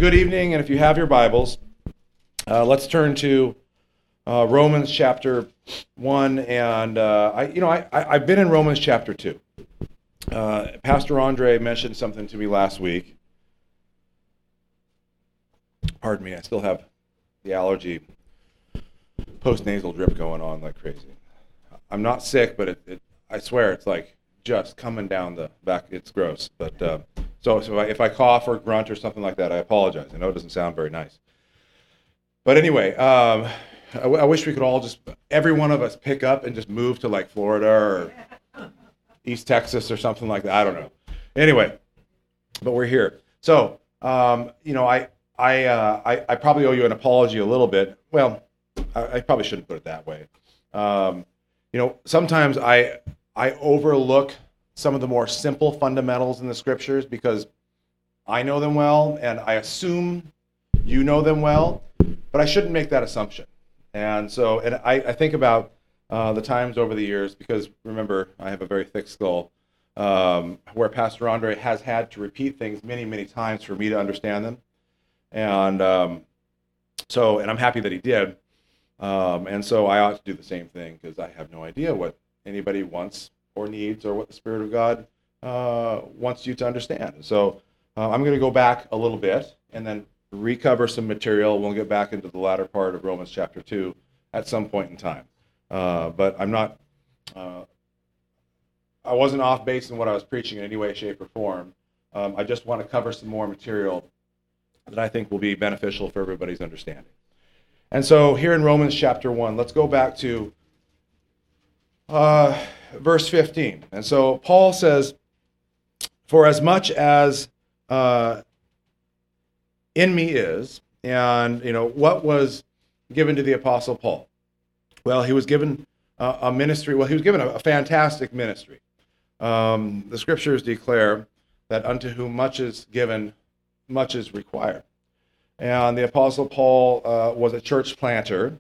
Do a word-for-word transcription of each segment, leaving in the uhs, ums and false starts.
Good evening, and if you have your Bibles, uh, let's turn to uh, Romans chapter one. And uh, I, you know, I, I, I've been in Romans chapter two. Uh, Pastor Andre mentioned something to me last week. Pardon me, I still have the allergy post-nasal drip going on like crazy. I'm not sick, but it, it, I swear it's like just coming down the back. It's gross. But uh, so, so if, I, if I cough or grunt or something like that, I apologize. I know it doesn't sound very nice. But anyway, um, I, I wish we could all just, every one of us pick up and just move to like Florida or East Texas or something like that. I don't know. Anyway, but we're here. So, um, you know, I, I, uh, I, I probably owe you an apology a little bit. Well, I, I probably shouldn't put it that way. Um, you know, sometimes I, I overlook some of the more simple fundamentals in the scriptures because I know them well and I assume you know them well, but I shouldn't make that assumption. And so, and I, I think about uh, the times over the years, because remember, I have a very thick skull, um, where Pastor Andre has had to repeat things many, many times for me to understand them. And um, so, and I'm happy that he did. Um, and so I ought to do the same thing because I have no idea what anybody wants or needs or what the Spirit of God uh, wants you to understand. So uh, I'm going to go back a little bit and then recover some material. We'll get back into the latter part of Romans chapter two at some point in time. Uh, but I'm not, uh, I wasn't off base in what I was preaching in any way, shape, or form. Um, I just want to cover some more material that I think will be beneficial for everybody's understanding. And so here in Romans chapter one, let's go back to uh, verse fifteen. And so Paul says, for as much as uh, in me is, and, you know, what was given to the Apostle Paul? Well, he was given uh, a ministry, well, he was given a, a fantastic ministry. Um, the scriptures declare that unto whom much is given, much is required. And the Apostle Paul uh, was a church planter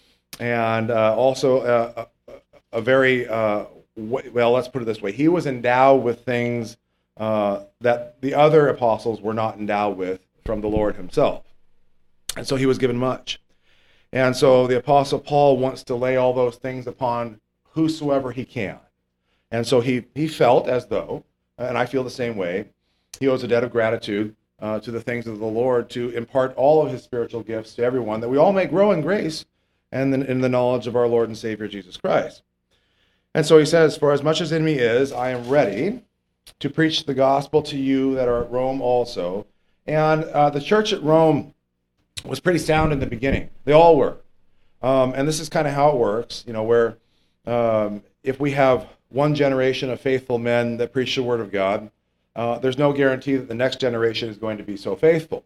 and uh, also a, a, a very, uh, w- well, let's put it this way. He was endowed with things uh, that the other apostles were not endowed with from the Lord himself. And so he was given much. And so the Apostle Paul wants to lay all those things upon whosoever he can. And so he, he felt as though, and I feel the same way, he owes a debt of gratitude Uh, to the things of the Lord to impart all of his spiritual gifts to everyone, that we all may grow in grace and in, in the knowledge of our Lord and Savior Jesus Christ. And so he says, for as much as in me is, I am ready to preach the gospel to you that are at Rome also. And uh, the church at Rome was pretty sound in the beginning. They all were. Um, and this is kind of how it works, you know, where um, if we have one generation of faithful men that preach the word of God, Uh, there's no guarantee that the next generation is going to be so faithful.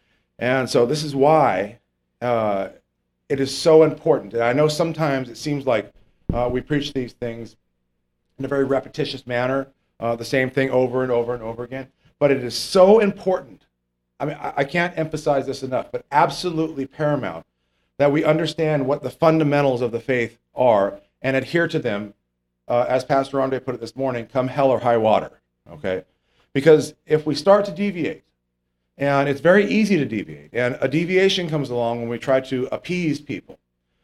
And so this is why uh, it is so important. And I know sometimes it seems like uh, we preach these things in a very repetitious manner, uh, the same thing over and over and over again. But it is so important. I mean, I, I can't emphasize this enough, but absolutely paramount that we understand what the fundamentals of the faith are and adhere to them, uh, as Pastor Andre put it this morning, come hell or high water, okay? Because if we start to deviate, and it's very easy to deviate, and a deviation comes along when we try to appease people.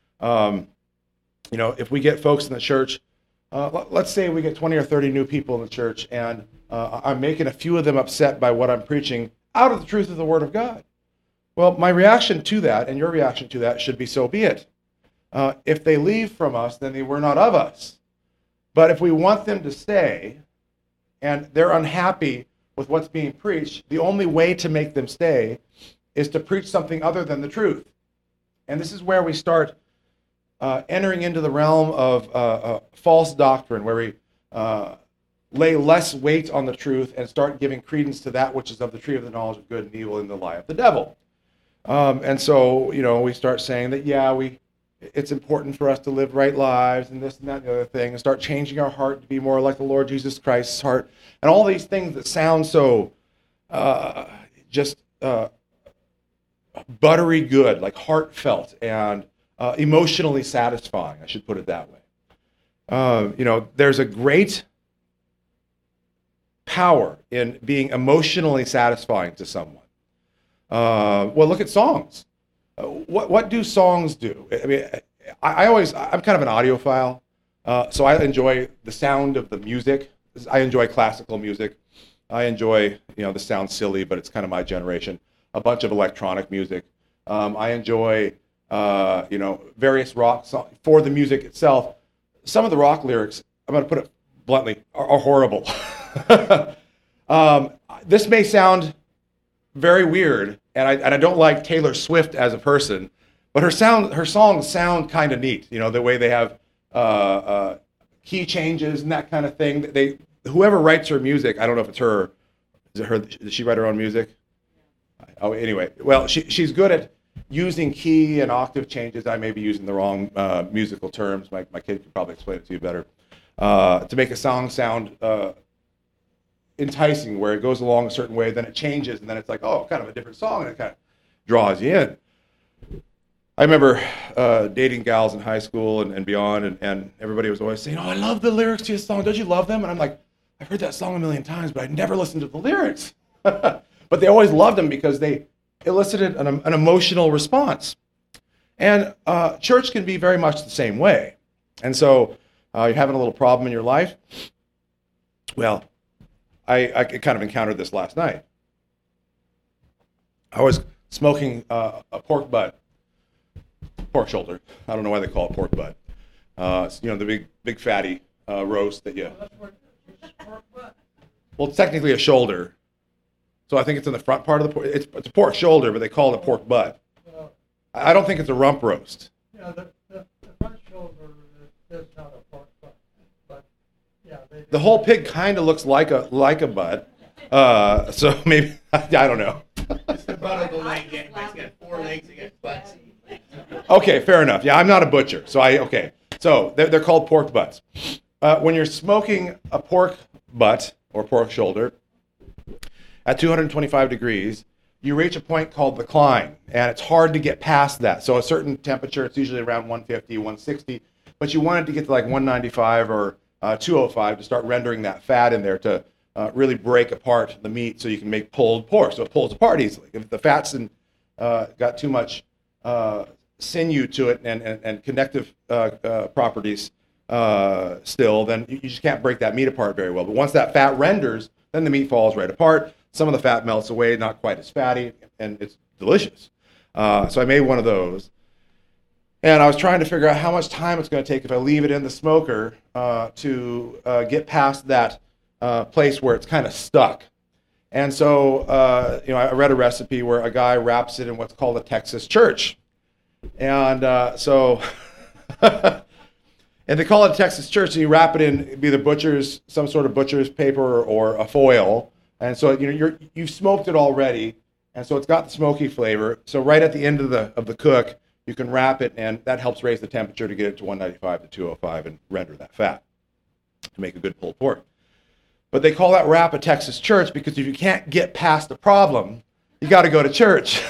Um, you know, if we get folks in the church, uh, let's say we get twenty or thirty new people in the church, and uh, I'm making a few of them upset by what I'm preaching out of the truth of the Word of God. Well, my reaction to that, and your reaction to that, should be so be it. Uh, if they leave from us, then they were not of us. But if we want them to stay, and they're unhappy with what's being preached, the only way to make them stay is to preach something other than the truth. And this is where we start uh, entering into the realm of uh, uh, false doctrine, where we uh, lay less weight on the truth and start giving credence to that which is of the tree of the knowledge of good and evil and the lie of the devil. Um, and so, you know, we start saying that, yeah, we it's important for us to live right lives and this and that and the other thing, and start changing our heart to be more like the Lord Jesus Christ's heart, and all these things that sound so uh, just uh, buttery good, like heartfelt and uh, emotionally satisfying, I should put it that way. Uh, you know, there's a great power in being emotionally satisfying to someone. Uh, well, look at songs. Uh, what what do songs do? I mean, I, I always I'm kind of an audiophile, uh, so I enjoy the sound of the music. I enjoy classical music. I enjoy, you know, this sounds silly, but it's kind of my generation. A bunch of electronic music. Um, I enjoy, uh, you know, various rock songs for the music itself. Some of the rock lyrics, I'm going to put it bluntly, are, are horrible. um, this may sound very weird, and I and I don't like Taylor Swift as a person, but her sound, her songs sound kind of neat. You know, the way they have uh, uh, key changes and that kind of thing. They whoever writes her music, I don't know if it's her. Is it her? Does she write her own music? Oh, anyway, well, she she's good at using key and octave changes. I may be using the wrong uh, musical terms. My my kid could probably explain it to you better. Uh, to make a song sound uh, enticing, where it goes along a certain way, then it changes, and then it's like, oh, kind of a different song, and it kind of draws you in. I remember uh, dating gals in high school and, and beyond, and, and everybody was always saying, oh, I love the lyrics to your song. Don't you love them? And I'm like, I've heard that song a million times, but I never listened to the lyrics. But they always loved them because they elicited an, an emotional response. And uh, church can be very much the same way. And so uh, you're having a little problem in your life. Well, I, I kind of encountered this last night. I was smoking uh, a pork butt, pork shoulder. I don't know why they call it pork butt. Uh, it's, you know, the big, big fatty uh, roast that you. Well, it's technically a shoulder. So I think it's in the front part of the pork. It's, it's a pork shoulder, but they call it a pork butt. I don't think it's a rump roast. Yeah, the, the, the front shoulder is not a pork butt, but yeah. They The whole pig kind of looks like a like a butt. Uh, so maybe I don't know. It's the butt of the leg. Yeah, it's got four legs. It got butts. Okay, fair enough. Yeah, I'm not a butcher, so I okay. So they're, they're called pork butts. Uh, when you're smoking a pork butt or pork shoulder at two hundred twenty-five degrees, you reach a point called the cline, and it's hard to get past that. So a certain temperature, it's usually around one fifty, one sixty, but you want it to get to like one ninety-five or uh, two oh five to start rendering that fat in there to uh, really break apart the meat so you can make pulled pork. So it pulls apart easily. If the fat's in, uh, got too much uh, sinew to it and, and, and connective uh, uh, properties uh, still, then you, you just can't break that meat apart very well. But once that fat renders, then the meat falls right apart. Some of the fat melts away, not quite as fatty, and it's delicious. Uh, so I made one of those. And I was trying to figure out how much time it's going to take if I leave it in the smoker uh, to uh, get past that uh, place where it's kind of stuck. And so, uh, you know, I read a recipe where a guy wraps it in what's called a Texas church. And uh, so, and they call it a Texas church, and you wrap it in either butcher's, some sort of butcher's paper or a foil. And so, you know, you're, you've smoked it already, and so it's got the smoky flavor. So right at the end of the of the cook, you can wrap it, and that helps raise the temperature to get it to one ninety-five to two oh five and render that fat to make a good pulled pork. But they call that wrap a Texas church because if you can't get past the problem, you got to go to church.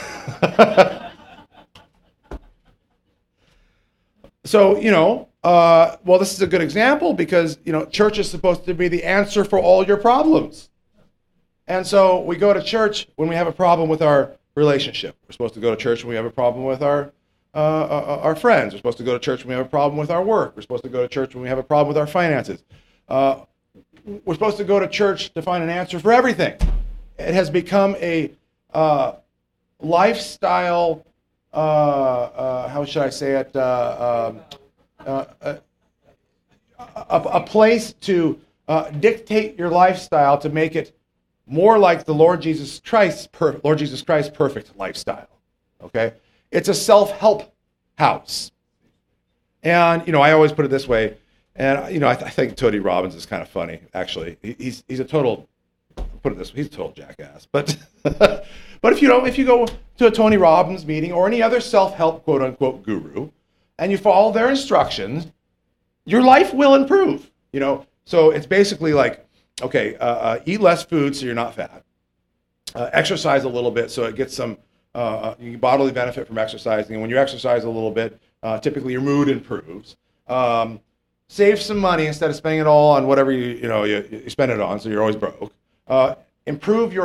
So, you know, uh, well, this is a good example because, you know, church is supposed to be the answer for all your problems. And so we go to church when we have a problem with our relationship. We're supposed to go to church when we have a problem with our uh, uh, our friends. We're supposed to go to church when we have a problem with our work. We're supposed to go to church when we have a problem with our finances. Uh, we're supposed to go to church to find an answer for everything. It has become a uh, lifestyle, uh, uh, how should I say it, uh, um, uh, uh, a, a place to uh, dictate your lifestyle to make it more like the Lord Jesus Christ, per, Lord Jesus Christ's perfect lifestyle. Okay, it's a self-help house, and you know I always put it this way, and you know I, th- I think Tony Robbins is kind of funny. Actually, he, he's he's a total, put it this way, he's a total jackass. But but if you know if you go to a Tony Robbins meeting or any other self-help quote unquote guru, and you follow their instructions, your life will improve. You know, so it's basically like, okay, uh, uh, eat less food so you're not fat. Uh, exercise a little bit so it gets some uh, you bodily benefit from exercising. And when you exercise a little bit, uh, typically your mood improves. Um, save some money instead of spending it all on whatever you you know you, you spend it on, so you're always broke. Uh, improve your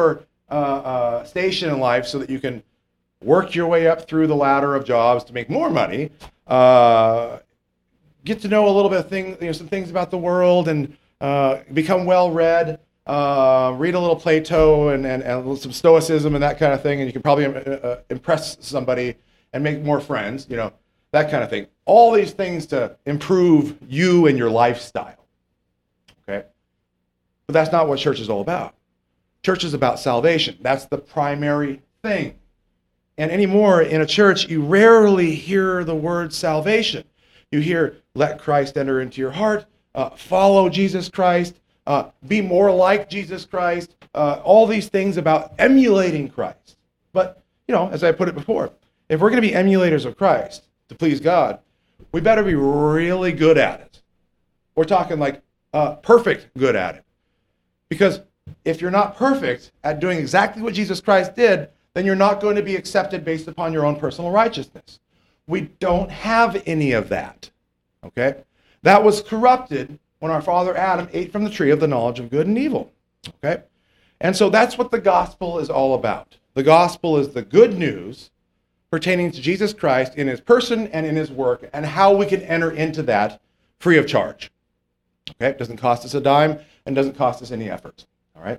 uh, uh, station in life so that you can work your way up through the ladder of jobs to make more money, uh, get to know a little bit of things, you know, some things about the world, and uh, become well-read, uh, read a little Plato and, and, and some Stoicism and that kind of thing, and you can probably uh, impress somebody and make more friends, you know, that kind of thing. All these things to improve you and your lifestyle, okay? But that's not what church is all about. Church is about salvation. That's the primary thing. And anymore, in a church, you rarely hear the word salvation. You hear, let Christ enter into your heart, uh, follow Jesus Christ, uh, be more like Jesus Christ, uh, all these things about emulating Christ. But, you know, as I put it before, if we're going to be emulators of Christ to please God, we better be really good at it. We're talking like uh, perfect good at it. Because if you're not perfect at doing exactly what Jesus Christ did, then you're not going to be accepted based upon your own personal righteousness. We don't have any of that, okay? That was corrupted when our father Adam ate from the tree of the knowledge of good and evil, okay? And so that's what the gospel is all about. The gospel is the good news pertaining to Jesus Christ in his person and in his work, and how we can enter into that free of charge, okay? It doesn't cost us a dime and doesn't cost us any effort, all right?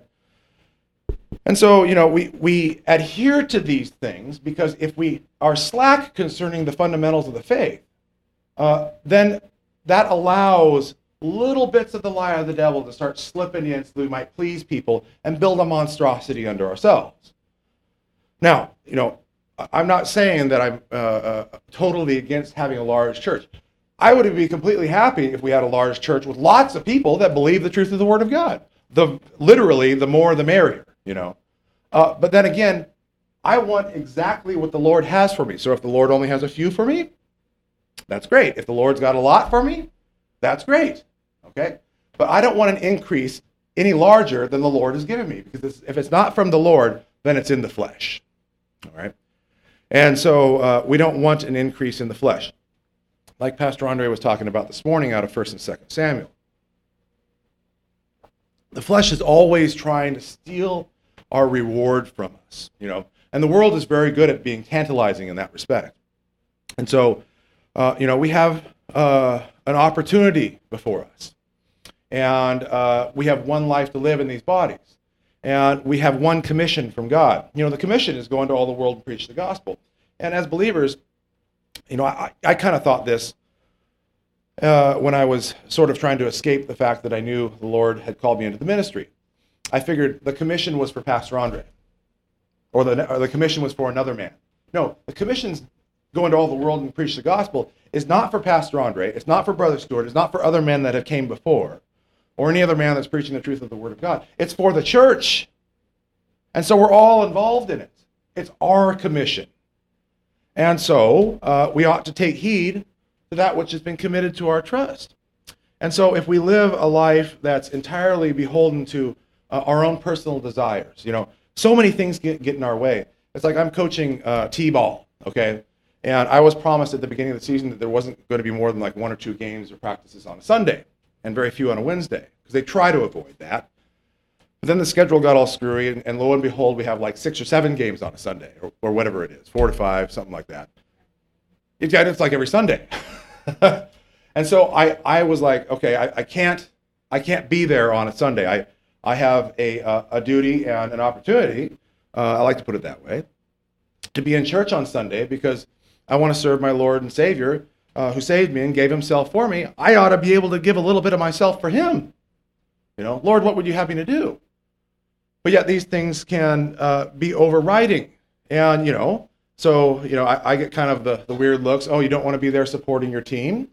And so, you know, we, we adhere to these things because if we are slack concerning the fundamentals of the faith, uh, then that allows little bits of the lie of the devil to start slipping in so we might please people and build a monstrosity under ourselves. Now, you know, I'm not saying that I'm uh, uh, totally against having a large church. I would be completely happy if we had a large church with lots of people that believe the truth of the Word of God. The literally, the more the merrier. You know, uh, but then again, I want exactly what the Lord has for me. So if the Lord only has a few for me, that's great. If the Lord's got a lot for me, that's great. Okay, but I don't want an increase any larger than the Lord has given me, because it's, if it's not from the Lord, then it's in the flesh. All right, and so uh, we don't want an increase in the flesh, like Pastor Andre was talking about this morning out of First and Second Samuel. The flesh is always trying to steal our reward from us, you know, and the world is very good at being tantalizing in that respect. And so, uh, you know, we have uh, an opportunity before us, and uh, we have one life to live in these bodies, and we have one commission from God. You know, the commission is go into all the world and preach the gospel. And as believers, you know, I, I kind of thought this uh, when I was sort of trying to escape the fact that I knew the Lord had called me into the ministry. I figured the commission was for Pastor Andre, or the, or the commission was for another man. No, the commission's go into all the world and preach the gospel is not for Pastor Andre, it's not for Brother Stewart, it's not for other men that have came before, or any other man that's preaching the truth of the Word of God. It's for the church. And so we're all involved in it. It's our commission. And so uh, we ought to take heed to that which has been committed to our trust. And so if we live a life that's entirely beholden to Uh, our own personal desires. You know, so many things get, get in our way. It's like I'm coaching uh, T-ball, okay? And I was promised at the beginning of the season that there wasn't going to be more than like one or two games or practices on a Sunday and very few on a Wednesday, because they try to avoid that. But then the schedule got all screwy, and, and lo and behold, we have like six or seven games on a Sunday, or, or whatever it is, four to five, something like that. It's, it's like every Sunday. And so I, I was like, okay, I, I can't I can't be there on a Sunday. I I have a, uh, a duty and an opportunity, uh, I like to put it that way, to be in church on Sunday because I want to serve my Lord and Savior uh, who saved me and gave himself for me. I ought to be able to give a little bit of myself for him. You know, Lord, what would you have me to do? But yet these things can uh, be overriding. And, you know, so, you know, I, I get kind of the, the weird looks. Oh, you don't want to be there supporting your team?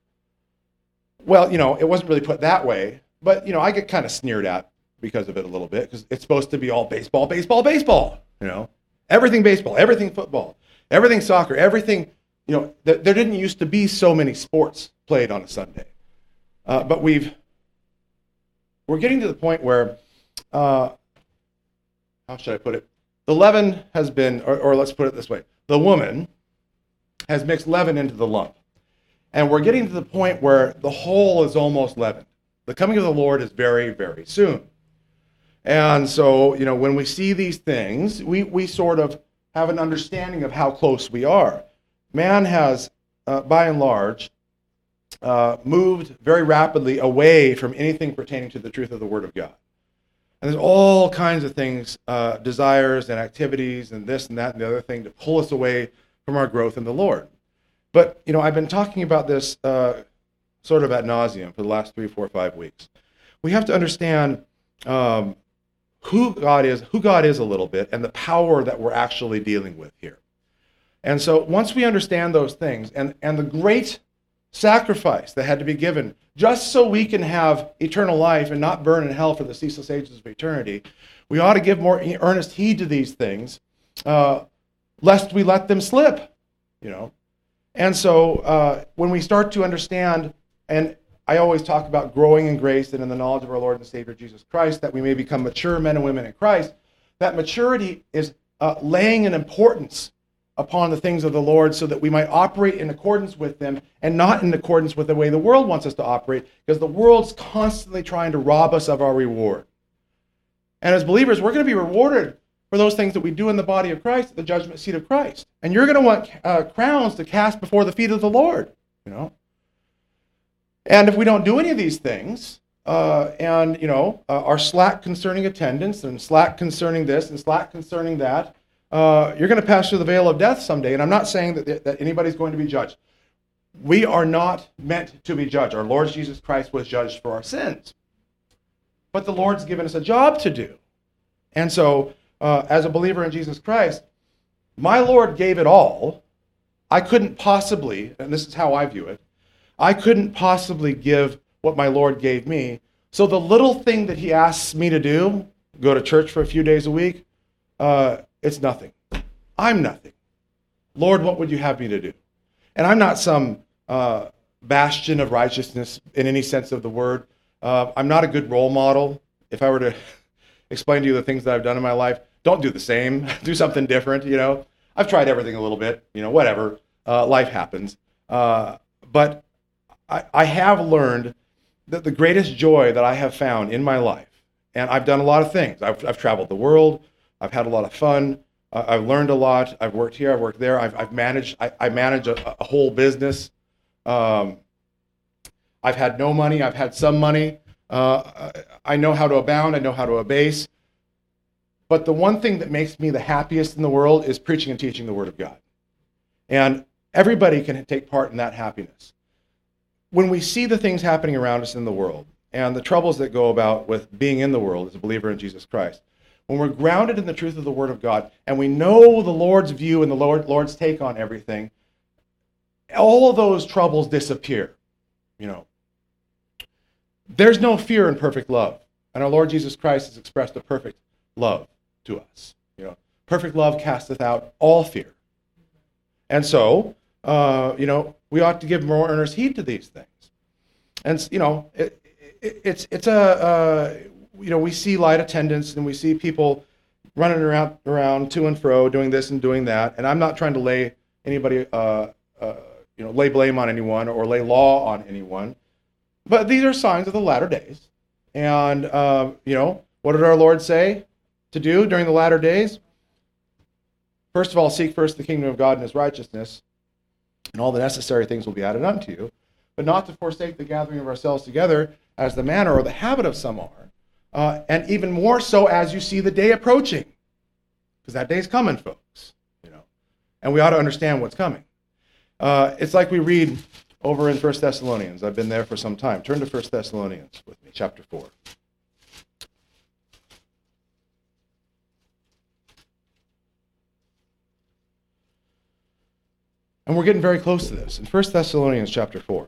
Well, you know, it wasn't really put that way. But, you know, I get kind of sneered at because of it a little bit, because it's supposed to be all baseball, baseball, baseball, you know, everything baseball, everything football, everything soccer, everything, you know, th- there didn't used to be so many sports played on a Sunday. Uh, but we've, we're getting to the point where, uh, how should I put it? The leaven has been, or, or let's put it this way, the woman has mixed leaven into the lump. And we're getting to the point where the whole is almost leavened. The coming of the Lord is very, very soon. And so, you know, when we see these things, we, we sort of have an understanding of how close we are. Man has, uh, by and large, uh, moved very rapidly away from anything pertaining to the truth of the Word of God. And there's all kinds of things, uh, desires and activities and this and that and the other thing to pull us away from our growth in the Lord. But, you know, I've been talking about this uh, sort of ad nauseum for the last three, four, five weeks. We have to understand um, who God is, who God is a little bit, and the power that we're actually dealing with here. And so once we understand those things, and, and the great sacrifice that had to be given just so we can have eternal life and not burn in hell for the ceaseless ages of eternity, we ought to give more earnest heed to these things, uh, lest we let them slip, you know. And so uh, when we start to understand, and I always talk about growing in grace and in the knowledge of our Lord and Savior Jesus Christ, that we may become mature men and women in Christ, that maturity is uh, laying an importance upon the things of the Lord so that we might operate in accordance with them and not in accordance with the way the world wants us to operate, because the world's constantly trying to rob us of our reward. And as believers, we're going to be rewarded for those things that we do in the body of Christ at the judgment seat of Christ. And you're going to want uh, crowns to cast before the feet of the Lord, you know. And if we don't do any of these things, uh, and, you know, uh, are slack concerning attendance and slack concerning this and slack concerning that, uh, you're going to pass through the veil of death someday. And I'm not saying that, that anybody's going to be judged. We are not meant to be judged. Our Lord Jesus Christ was judged for our sins. But the Lord's given us a job to do. And so, uh, as a believer in Jesus Christ, my Lord gave it all. I couldn't possibly, and this is how I view it, I couldn't possibly give what my Lord gave me. So the little thing that he asks me to do, go to church for a few days a week, uh, it's nothing. I'm nothing. Lord, what would you have me to do? And I'm not some uh, bastion of righteousness in any sense of the word. Uh, I'm not a good role model. If I were to explain to you the things that I've done in my life, don't do the same. Do something different, you know. I've tried everything a little bit, you know, whatever. Uh, life happens. Uh, but I, I have learned that the greatest joy that I have found in my life, and I've done a lot of things. I've, I've traveled the world. I've had a lot of fun. Uh, I've learned a lot. I've worked here. I've worked there. I've, I've managed. I, I manage a, a whole business. Um, I've had no money. I've had some money. Uh, I know how to abound. I know how to abase. But the one thing that makes me the happiest in the world is preaching and teaching the Word of God. And everybody can take part in that happiness. When we see the things happening around us in the world and the troubles that go about with being in the world as a believer in Jesus Christ, when we're grounded in the truth of the Word of God and we know the Lord's view and the Lord, Lord's take on everything, all of those troubles disappear. You know, there's no fear in perfect love. And our Lord Jesus Christ has expressed a perfect love to us. You know, perfect love casteth out all fear. And so, uh, you know, we ought to give more earnest heed to these things. And, you know, it, it, it's it's a, uh, you know, we see light attendance and we see people running around, around to and fro, doing this and doing that. And I'm not trying to lay anybody, uh, uh, you know, lay blame on anyone or lay law on anyone. But these are signs of the latter days. And, uh, you know, what did our Lord say to do during the latter days? First of all, seek first the kingdom of God and his righteousness, and all the necessary things will be added unto you, but not to forsake the gathering of ourselves together as the manner or the habit of some are, uh, and even more so as you see the day approaching, because that day's coming, folks, you know, and we ought to understand what's coming. Uh, it's like we read over in First Thessalonians. I've been there for some time. Turn to First Thessalonians with me, chapter four. And we're getting very close to this. In First Thessalonians chapter four,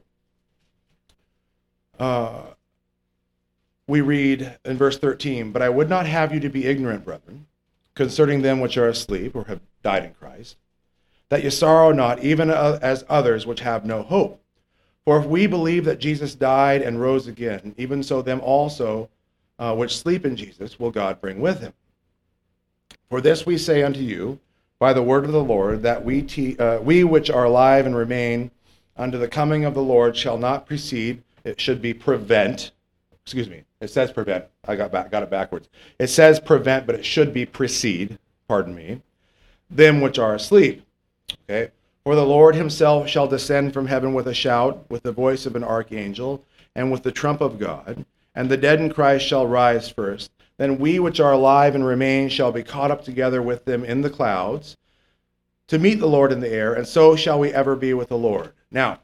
uh, we read in verse thirteen, "But I would not have you to be ignorant, brethren, concerning them which are asleep or have died in Christ, that ye sorrow not, even as others which have no hope. For if we believe that Jesus died and rose again, even so them also uh, which sleep in Jesus will God bring with him. For this we say unto you, by the word of the Lord, that we te- uh, we which are alive and remain unto the coming of the Lord shall not precede, it should be prevent, excuse me, It says prevent. I got back, got it backwards. It says prevent, but it should be precede, pardon me, them which are asleep. Okay? For the Lord himself shall descend from heaven with a shout, with the voice of an archangel, and with the trump of God, and the dead in Christ shall rise first. Then we which are alive and remain shall be caught up together with them in the clouds to meet the Lord in the air, and so shall we ever be with the Lord. Now,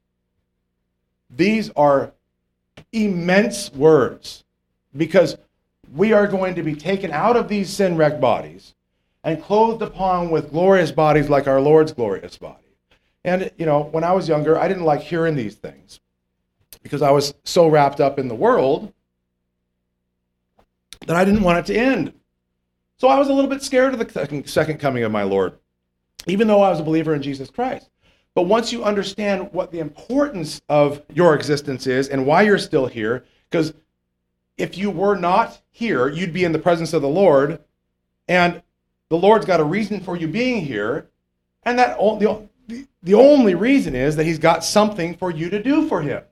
these are immense words, because we are going to be taken out of these sin-wrecked bodies and clothed upon with glorious bodies like our Lord's glorious body. And, you know, when I was younger, I didn't like hearing these things because I was so wrapped up in the world that I didn't want it to end. So I was a little bit scared of the second coming of my Lord, even though I was a believer in Jesus Christ. But once you understand what the importance of your existence is and why you're still here, because if you were not here, you'd be in the presence of the Lord, and the Lord's got a reason for you being here, and that the, the only reason is that he's got something for you to do for him.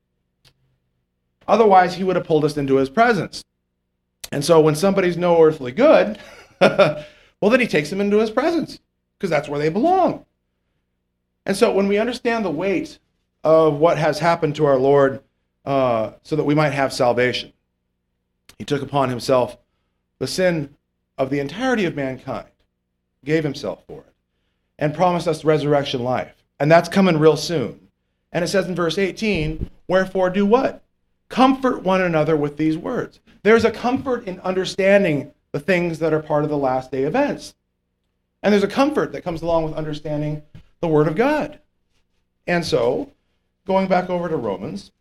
Otherwise, he would have pulled us into his presence. And so when somebody's no earthly good, well, then he takes them into his presence, because that's where they belong. And so when we understand the weight of what has happened to our Lord uh, so that we might have salvation, he took upon himself the sin of the entirety of mankind, gave himself for it, and promised us resurrection life. And that's coming real soon. And it says in verse eighteen, wherefore do what? Comfort one another with these words. There's a comfort in understanding the things that are part of the last day events. And there's a comfort that comes along with understanding the Word of God. And so, going back over to Romans,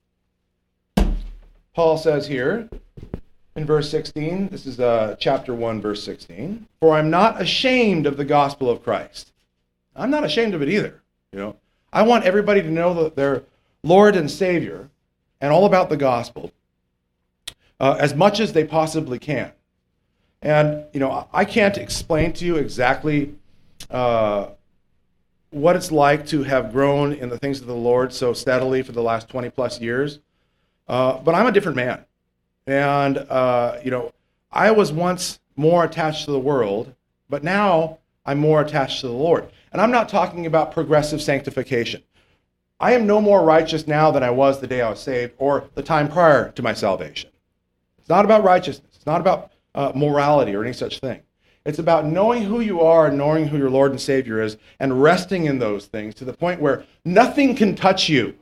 Paul says here in verse sixteen, this is uh, chapter one, verse sixteen, for I'm not ashamed of the gospel of Christ. I'm not ashamed of it either. You know, I want everybody to know that their Lord and Savior and all about the gospel uh, as much as they possibly can. And, you know, I can't explain to you exactly uh, what it's like to have grown in the things of the Lord so steadily for the last twenty plus years. Uh, but I'm a different man. And, uh, you know, I was once more attached to the world, but now I'm more attached to the Lord. And I'm not talking about progressive sanctification. I am no more righteous now than I was the day I was saved or the time prior to my salvation. It's not about righteousness. It's not about uh, morality or any such thing. It's about knowing who you are and knowing who your Lord and Savior is and resting in those things to the point where nothing can touch you.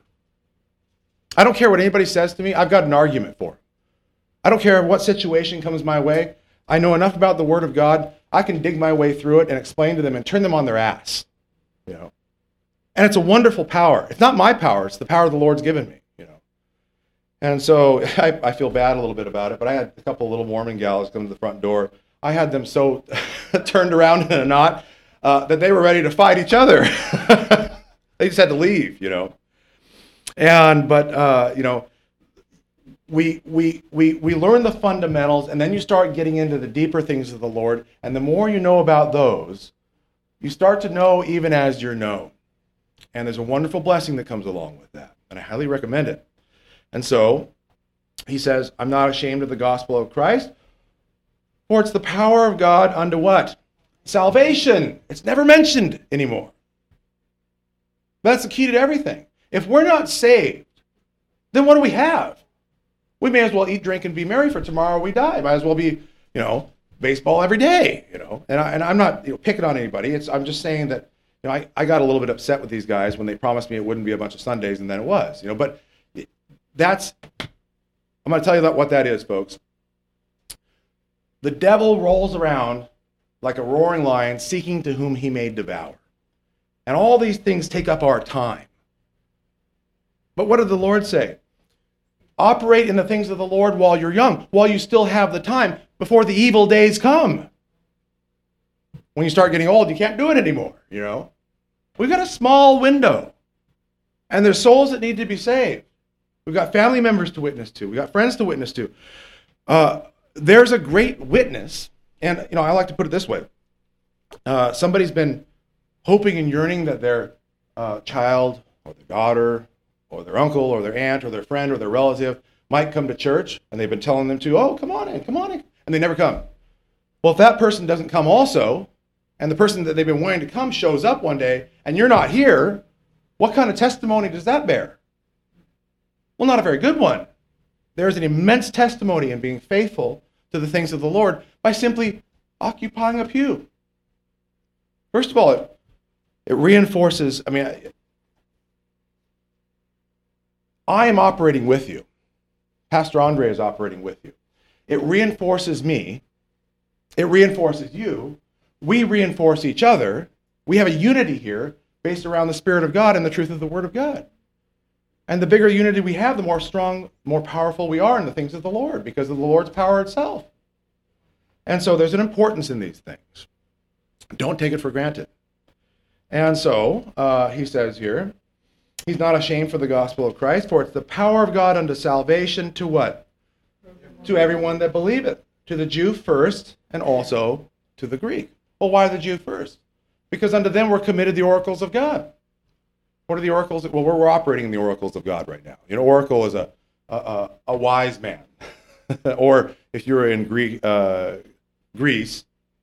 I don't care what anybody says to me. I've got an argument for them. I don't care what situation comes my way. I know enough about the Word of God. I can dig my way through it and explain to them and turn them on their ass. You know, and it's a wonderful power. It's not my power. It's the power the Lord's given me. You know, and so I, I feel bad a little bit about it. But I had a couple of little Mormon gals come to the front door. I had them so turned around in a knot uh, that they were ready to fight each other. They just had to leave. You know, and but uh, you know. We, we we we learn the fundamentals, and then you start getting into the deeper things of the Lord, and the more you know about those, you start to know even as you're known. And there's a wonderful blessing that comes along with that, and I highly recommend it. And so, he says, I'm not ashamed of the gospel of Christ, for it's the power of God unto what? Salvation. It's never mentioned anymore. That's the key to everything. If we're not saved, then what do we have? We may as well eat, drink, and be merry, for tomorrow we die. Might as well be, you know, baseball every day, you know. And, I, and I'm not, you know, picking on anybody. It's I'm just saying that, you know, I, I got a little bit upset with these guys when they promised me it wouldn't be a bunch of Sundays, and then it was, you know. But that's, I'm going to tell you that what that is, folks. The devil rolls around like a roaring lion, seeking to whom he may devour. And all these things take up our time. But what did the Lord say? Operate in the things of the Lord while you're young, while you still have the time, before the evil days come. When you start getting old, you can't do it anymore, you know. We've got a small window, and there's souls that need to be saved. We've got family members to witness to. We've got friends to witness to. Uh, there's a great witness, and, you know, I like to put it this way. Uh, somebody's been hoping and yearning that their uh, child or their daughter or their uncle or their aunt or their friend or their relative might come to church, and they've been telling them to, oh, come on in, come on in, and they never come. Well, if that person doesn't come also, and the person that they've been wanting to come shows up one day, and you're not here, what kind of testimony does that bear? Well, not a very good one. There's an immense testimony in being faithful to the things of the Lord by simply occupying a pew. First of all, it, it reinforces, I mean, I, I am operating with you. Pastor Andre is operating with you. It reinforces me. It reinforces you. We reinforce each other. We have a unity here based around the Spirit of God and the truth of the Word of God. And the bigger unity we have, the more strong, more powerful we are in the things of the Lord, because of the Lord's power itself. And so there's an importance in these things. Don't take it for granted. And so, uh, he says here, he's not ashamed for the gospel of Christ, for it's the power of God unto salvation to what? To everyone that believeth. To the Jew first, and also to the Greek. Well, why the Jew first? Because unto them were committed the oracles of God. What are the oracles? Well, we're, we're operating in the oracles of God right now. You know, oracle is a a, a, a wise man. Or if you're in Greek, uh, Greece,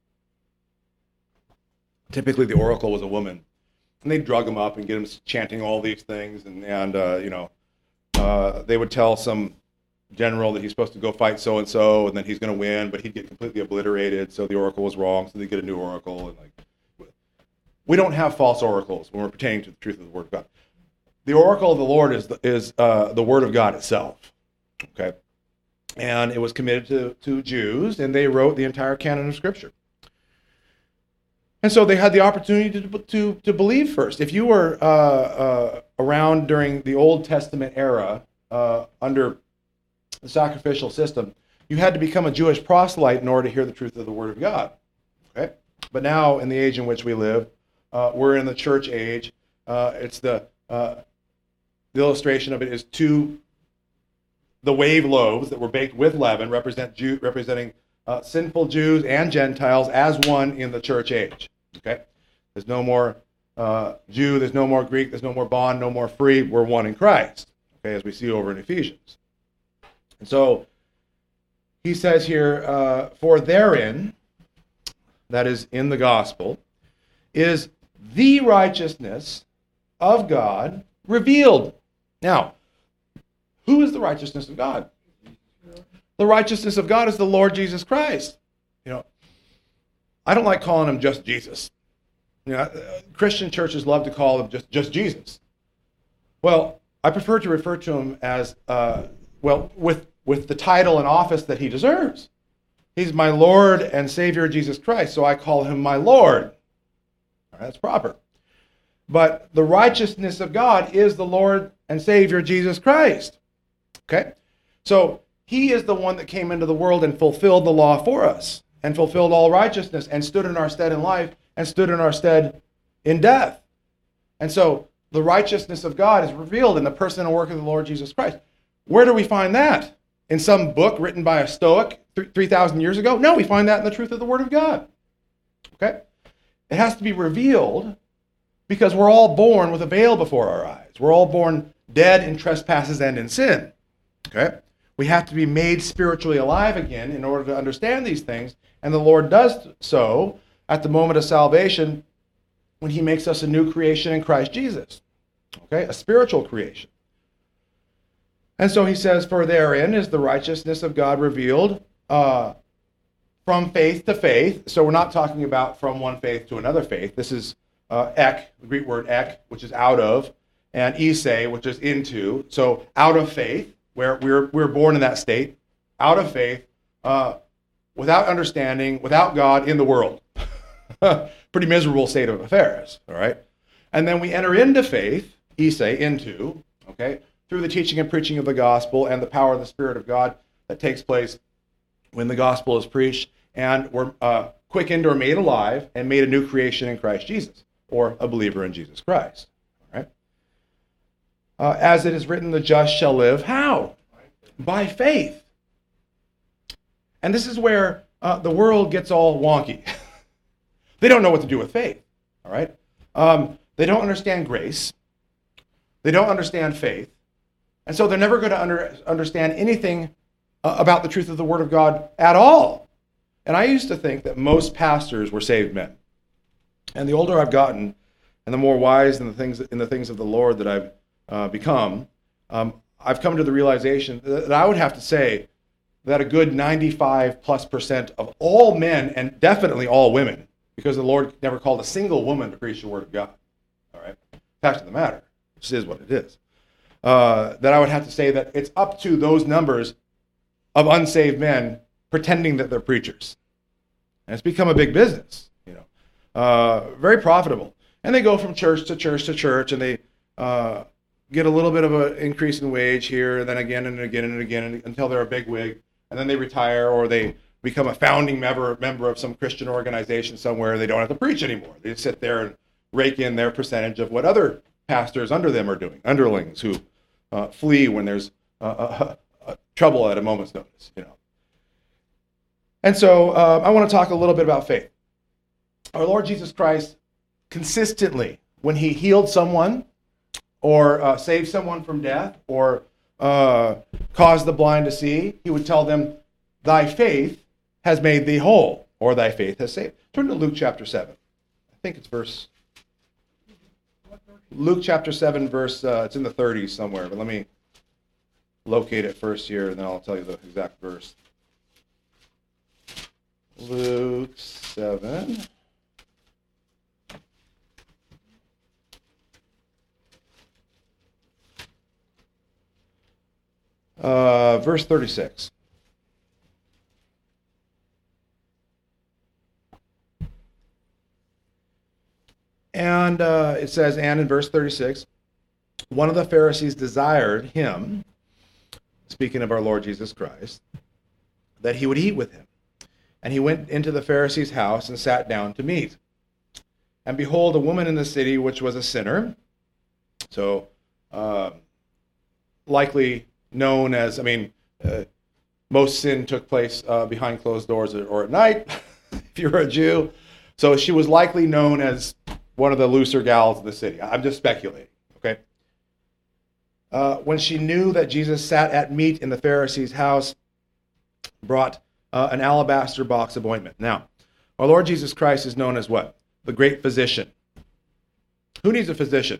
typically the oracle was a woman. And they'd drug him up and get him chanting all these things. And, and uh, you know, uh, they would tell some general that he's supposed to go fight so-and-so, and then he's going to win, but he'd get completely obliterated, so the oracle was wrong, so they get a new oracle. And like, we don't have false oracles when we're pertaining to the truth of the Word of God. The oracle of the Lord is the, is uh, the Word of God itself, okay? And it was committed to, to Jews, and they wrote the entire canon of Scripture. And so they had the opportunity to, to, to believe first. If you were uh, uh, around during the Old Testament era, uh, under the sacrificial system, you had to become a Jewish proselyte in order to hear the truth of the Word of God, okay? But now, in the age in which we live, Uh, we're in the church age. Uh, it's the uh, the illustration of it is two the wave loaves that were baked with leaven represent Jew, representing uh, sinful Jews and Gentiles as one in the church age. Okay, there's no more uh, Jew, there's no more Greek, there's no more bond, no more free. We're one in Christ. Okay, as we see over in Ephesians. And so he says here, uh, for therein, that is in the gospel, is the righteousness of God revealed. Now, who is the righteousness of God? The righteousness of God is the Lord Jesus Christ. You know, I don't like calling him just Jesus. You know, Christian churches love to call him just, just Jesus. Well, I prefer to refer to him as, uh, well, with, with the title and office that he deserves. He's my Lord and Savior, Jesus Christ, so I call him my Lord. That's proper. But the righteousness of God is the Lord and Savior, Jesus Christ. Okay? So he is the one that came into the world and fulfilled the law for us, and fulfilled all righteousness, and stood in our stead in life, and stood in our stead in death. And so the righteousness of God is revealed in the person and work of the Lord Jesus Christ. Where do we find that? In some book written by a Stoic three thousand years ago? No, we find that in the truth of the Word of God. Okay? It has to be revealed because we're all born with a veil before our eyes. We're all born dead in trespasses and in sin. Okay? We have to be made spiritually alive again in order to understand these things, and the Lord does so at the moment of salvation when he makes us a new creation in Christ Jesus. Okay? A spiritual creation. And so he says, for therein is the righteousness of God revealed, uh, from faith to faith. So we're not talking about from one faith to another faith. This is uh, ek, the Greek word ek, which is out of, and ise, which is into. So out of faith, where we're we're born in that state, out of faith, uh, without understanding, without God in the world. Pretty miserable state of affairs, all right? And then we enter into faith, ise, into, okay, through the teaching and preaching of the gospel and the power of the Spirit of God that takes place when the gospel is preached, and we're uh, quickened or made alive and made a new creation in Christ Jesus, or a believer in Jesus Christ. All right? Uh, as it is written, the just shall live. How? By faith. And this is where uh, the world gets all wonky. They don't know what to do with faith. All right? Um, they don't understand grace. They don't understand faith. And so they're never going to under, understand anything uh, about the truth of the Word of God at all. And I used to think that most pastors were saved men. And the older I've gotten, and the more wise in the things in the things of the Lord that I've uh, become, um, I've come to the realization that I would have to say that a good ninety-five plus percent of all men, and definitely all women, because the Lord never called a single woman to preach the Word of God. All right, fact of the matter, this is what it is. Uh, that I would have to say that it's up to those numbers of unsaved men pretending that they're preachers, and it's become a big business. You know, uh, very profitable. And they go from church to church to church, and they uh, get a little bit of an increase in wage here, and then again and again and again until they're a big wig, and then they retire, or they become a founding member member of some Christian organization somewhere. They don't have to preach anymore. They just sit there and rake in their percentage of what other pastors under them are doing, underlings who uh, flee when there's uh, uh, uh, trouble at a moment's notice. You know. And so uh, I want to talk a little bit about faith. Our Lord Jesus Christ, consistently, when he healed someone or uh, saved someone from death or uh, caused the blind to see, he would tell them, thy faith has made thee whole, or thy faith has saved. Turn to Luke chapter seven. I think it's verse... Luke chapter seven, verse... Uh, it's in the thirties somewhere, but let me locate it first here, and then I'll tell you the exact verse. Luke seven... Uh, verse thirty-six. And uh, it says, and in verse thirty-six, one of the Pharisees desired him, speaking of our Lord Jesus Christ, that he would eat with him. And he went into the Pharisee's house and sat down to meat. And behold, a woman in the city which was a sinner, so uh, likely known as, I mean, uh, most sin took place uh, behind closed doors or, or at night, if you're a Jew. So she was likely known as one of the looser gals of the city. I'm just speculating, okay? Uh, when she knew that Jesus sat at meat in the Pharisee's house, brought uh, an alabaster box of ointment. Now, our Lord Jesus Christ is known as what? The great physician. Who needs a physician?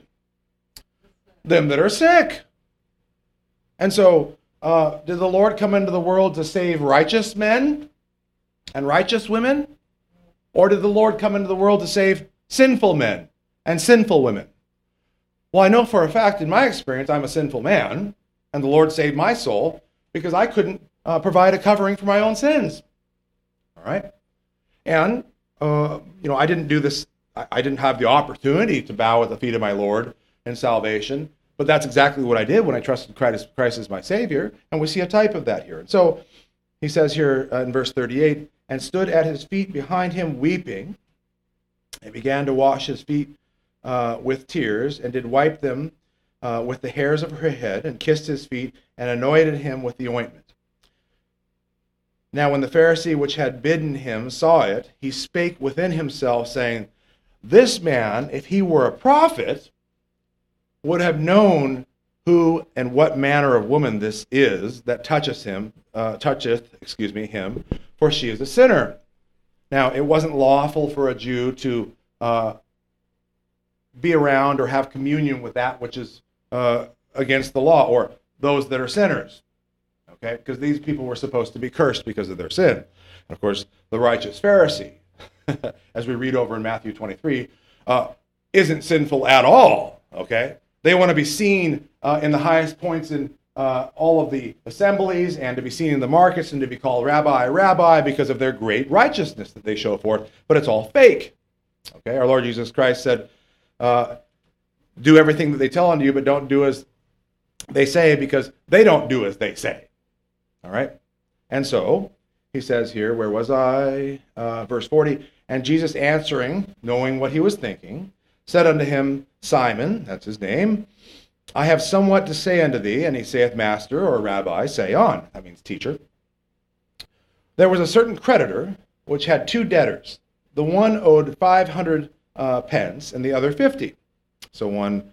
Them that are sick. And so, uh, did the Lord come into the world to save righteous men and righteous women? Or did the Lord come into the world to save sinful men and sinful women? Well, I know for a fact, in my experience, I'm a sinful man, and the Lord saved my soul because I couldn't uh, provide a covering for my own sins. All right? And, uh, you know, I didn't do this, I, I didn't have the opportunity to bow at the feet of my Lord in salvation. But that's exactly what I did when I trusted Christ, Christ as my Savior, and we see a type of that here. And so he says here uh, in verse thirty-eight, and stood at his feet behind him weeping, and began to wash his feet uh, with tears, and did wipe them uh, with the hairs of her head, and kissed his feet, and anointed him with the ointment. Now when the Pharisee which had bidden him saw it, he spake within himself, saying, this man, if he were a prophet, would have known who and what manner of woman this is that toucheth him, uh, toucheth, excuse me, him, for she is a sinner. Now, it wasn't lawful for a Jew to uh, be around or have communion with that which is uh, against the law, or those that are sinners, okay? Because these people were supposed to be cursed because of their sin. And of course, the righteous Pharisee, as we read over in Matthew twenty-three, uh, isn't sinful at all, okay? They want to be seen uh, in the highest points in uh, all of the assemblies, and to be seen in the markets, and to be called Rabbi, Rabbi, because of their great righteousness that they show forth. But it's all fake. Okay, our Lord Jesus Christ said, uh, do everything that they tell unto you, but don't do as they say, because they don't do as they say. All right? And so, he says here, where was I? Uh, verse forty, and Jesus answering, knowing what he was thinking, said unto him, Simon, that's his name, I have somewhat to say unto thee. And he saith, Master, or Rabbi, say on. That means teacher. There was a certain creditor which had two debtors. The one owed five hundred uh, pence, and the other fifty. So one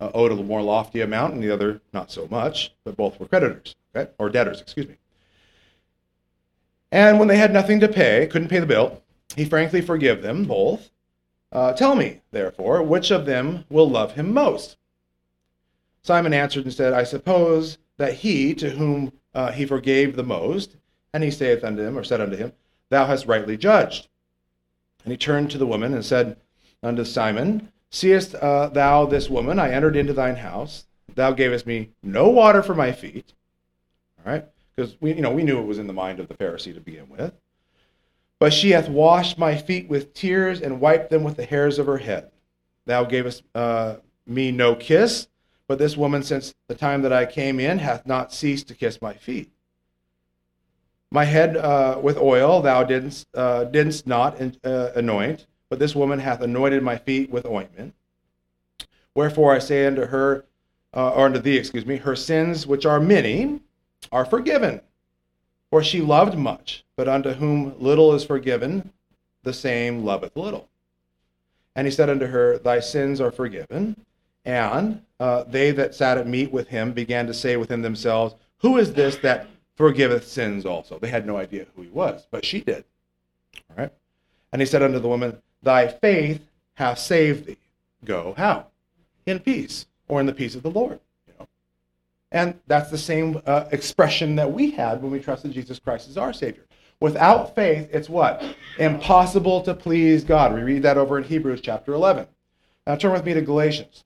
uh, owed a more lofty amount and the other not so much, but both were creditors, okay? Or debtors, excuse me. And when they had nothing to pay, couldn't pay the bill, he frankly forgave them both. Uh, Tell me, therefore, which of them will love him most? Simon answered and said, I suppose that he to whom uh, he forgave the most. And he saith unto him, or said unto him, Thou hast rightly judged. And he turned to the woman and said unto Simon, Seest uh, thou this woman? I entered into thine house. Thou gavest me no water for my feet. All right, because we, you know, we knew it was in the mind of the Pharisee to begin with. But she hath washed my feet with tears and wiped them with the hairs of her head. Thou gavest uh, me no kiss, but this woman, since the time that I came in, hath not ceased to kiss my feet. My head uh, with oil thou didst, uh, didst not uh, anoint, but this woman hath anointed my feet with ointment. Wherefore I say unto her, uh, or unto thee, excuse me, her sins, which are many, are forgiven. For she loved much, but unto whom little is forgiven, the same loveth little. And he said unto her, Thy sins are forgiven. And uh, they that sat at meat with him began to say within themselves, Who is this that forgiveth sins also? They had no idea who he was, but she did. All right. And he said unto the woman, Thy faith hath saved thee. Go how? In peace, or in the peace of the Lord. You know. And that's the same uh, expression that we had when we trusted Jesus Christ as our Savior. Without faith, it's what? Impossible to please God. We read that over in Hebrews chapter eleven. Now turn with me to Galatians.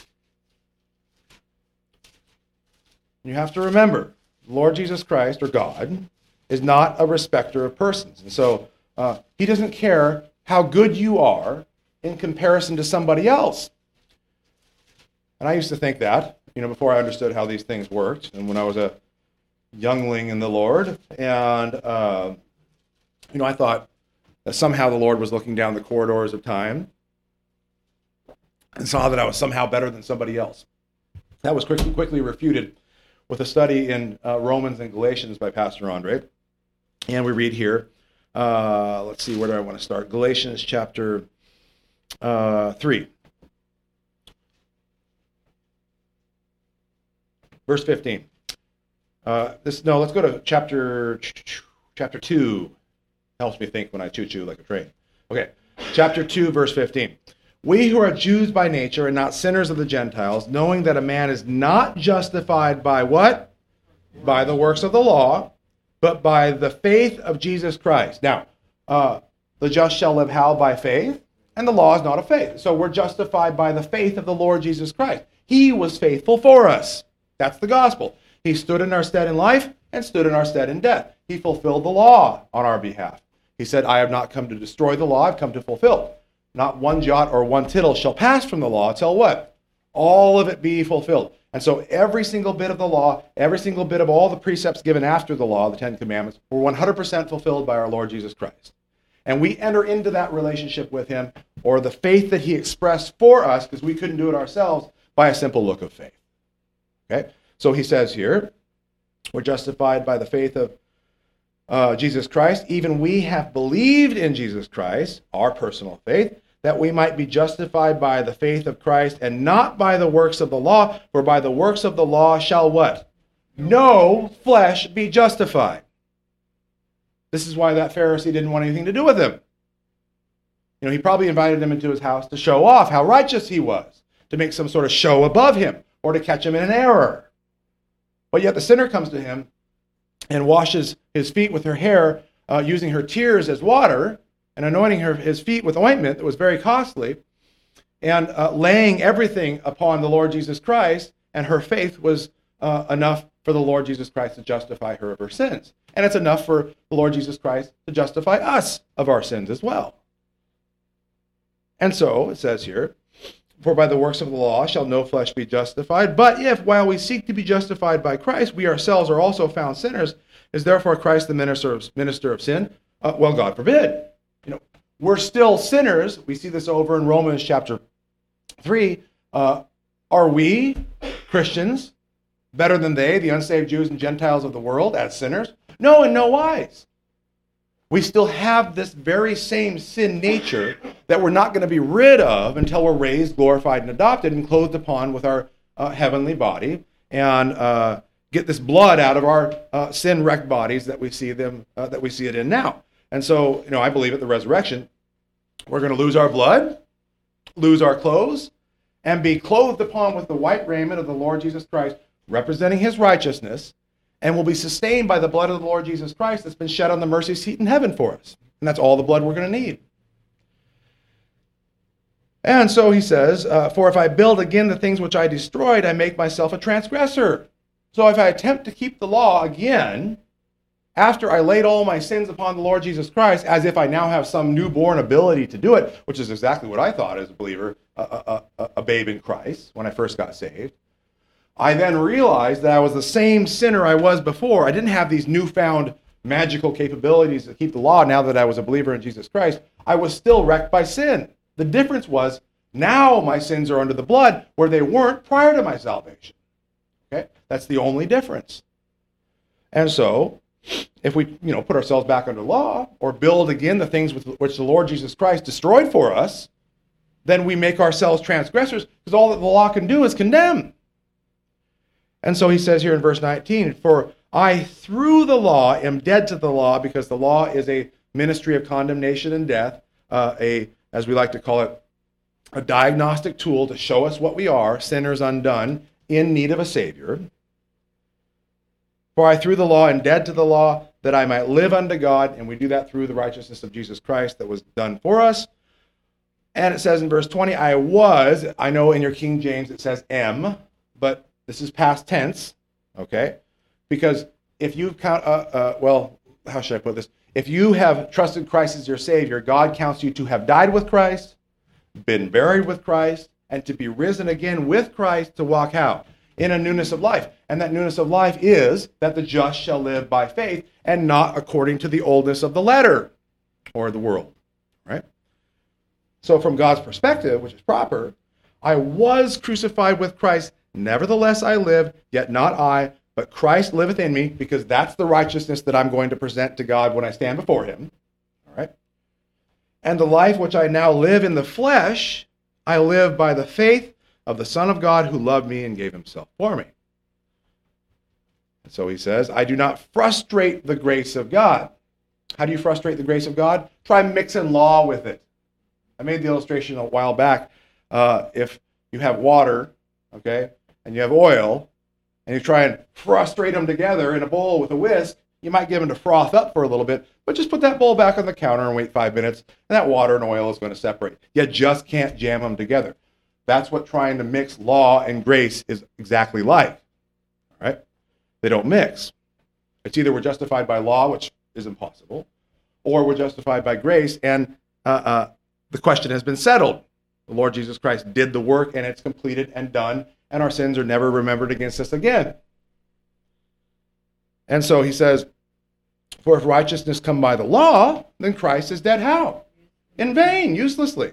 You have to remember, Lord Jesus Christ, or God, is not a respecter of persons. And so uh, he doesn't care how good you are in comparison to somebody else. And I used to think that, you know, before I understood how these things worked, and when I was a youngling in the Lord, and, uh, you know, I thought that somehow the Lord was looking down the corridors of time and saw that I was somehow better than somebody else. That was quickly, quickly refuted with a study in uh, Romans and Galatians by Pastor Andre. And we read here, uh, let's see, where do I want to start? Galatians chapter uh, three. Verse fifteen. Uh, this no, let's go to chapter chapter two. Helps me think when I choo-choo like a train. Okay, chapter two, verse fifteen. We who are Jews by nature and not sinners of the Gentiles, knowing that a man is not justified by what? By the works of the law, but by the faith of Jesus Christ. Now, uh, the just shall live how? By faith, and the law is not of faith. So we're justified by the faith of the Lord Jesus Christ. He was faithful for us. That's the gospel. He stood in our stead in life and stood in our stead in death. He fulfilled the law on our behalf. He said, I have not come to destroy the law, I've come to fulfill. Not one jot or one tittle shall pass from the law till what? All of it be fulfilled. And so every single bit of the law, every single bit of all the precepts given after the law, the Ten Commandments, were one hundred percent fulfilled by our Lord Jesus Christ. And we enter into that relationship with him, or the faith that he expressed for us, because we couldn't do it ourselves, by a simple look of faith. Okay? So he says here, we're justified by the faith of uh, Jesus Christ. Even we have believed in Jesus Christ, our personal faith, that we might be justified by the faith of Christ and not by the works of the law, for by the works of the law shall what? No flesh be justified. This is why that Pharisee didn't want anything to do with him. You know, he probably invited him into his house to show off how righteous he was, to make some sort of show above him, or to catch him in an error. But yet the sinner comes to him and washes his feet with her hair, uh, using her tears as water, and anointing her, his feet with ointment that was very costly, and uh, laying everything upon the Lord Jesus Christ, and her faith was uh, enough for the Lord Jesus Christ to justify her of her sins. And it's enough for the Lord Jesus Christ to justify us of our sins as well. And so, it says here, for by the works of the law shall no flesh be justified. But if, while we seek to be justified by Christ, we ourselves are also found sinners, is therefore Christ the minister of, minister of sin? Uh, well, God forbid. You know, we're still sinners. We see this over in Romans chapter three. Uh, are we, Christians, better than they, the unsaved Jews and Gentiles of the world, as sinners? No, in no wise. We still have this very same sin nature that we're not going to be rid of until we're raised, glorified, and adopted and clothed upon with our uh, heavenly body and uh, get this blood out of our uh, sin-wrecked bodies that we see them uh, that we see it in now. And so, you know, I believe at the resurrection, we're going to lose our blood, lose our clothes, and be clothed upon with the white raiment of the Lord Jesus Christ, representing his righteousness, and will be sustained by the blood of the Lord Jesus Christ that's been shed on the mercy seat in heaven for us. And that's all the blood we're going to need. And so he says, uh, for if I build again the things which I destroyed, I make myself a transgressor. So if I attempt to keep the law again, after I laid all my sins upon the Lord Jesus Christ, as if I now have some newborn ability to do it, which is exactly what I thought as a believer, a, a, a, a babe in Christ, when I first got saved, I then realized that I was the same sinner I was before. I didn't have these newfound magical capabilities to keep the law now that I was a believer in Jesus Christ. I was still wrecked by sin. The difference was now my sins are under the blood where they weren't prior to my salvation. Okay? That's the only difference. And so, if we, you know, put ourselves back under law or build again the things with which the Lord Jesus Christ destroyed for us, then we make ourselves transgressors because all that the law can do is condemn. And so he says here in verse nineteen, for I through the law am dead to the law because the law is a ministry of condemnation and death, uh, a, as we like to call it, a diagnostic tool to show us what we are, sinners undone, in need of a Savior. For I through the law am dead to the law that I might live unto God, and we do that through the righteousness of Jesus Christ that was done for us. And it says in verse twenty, I was, I know in your King James it says am, but this is past tense, okay? Because if you count, uh, uh, well, how should I put this? If you have trusted Christ as your Savior, God counts you to have died with Christ, been buried with Christ, and to be risen again with Christ to walk how? In a newness of life. And that newness of life is that the just shall live by faith and not according to the oldness of the letter or the world, right? So from God's perspective, which is proper, I was crucified with Christ. Nevertheless, I live, yet not I, but Christ liveth in me, because that's the righteousness that I'm going to present to God when I stand before him. All right? And the life which I now live in the flesh, I live by the faith of the Son of God who loved me and gave himself for me. And so he says, I do not frustrate the grace of God. How do you frustrate the grace of God? Try mixing law with it. I made the illustration a while back. Uh, if you have water, okay, and you have oil, and you try and frustrate them together in a bowl with a whisk, you might get them to froth up for a little bit, but just put that bowl back on the counter and wait five minutes, and that water and oil is going to separate. You just can't jam them together. That's what trying to mix law and grace is exactly like. All right? They don't mix. It's either we're justified by law, which is impossible, or we're justified by grace, and uh, uh, the question has been settled. The Lord Jesus Christ did the work, and it's completed and done, and our sins are never remembered against us again. And so he says, for if righteousness come by the law, then Christ is dead how? In vain, uselessly.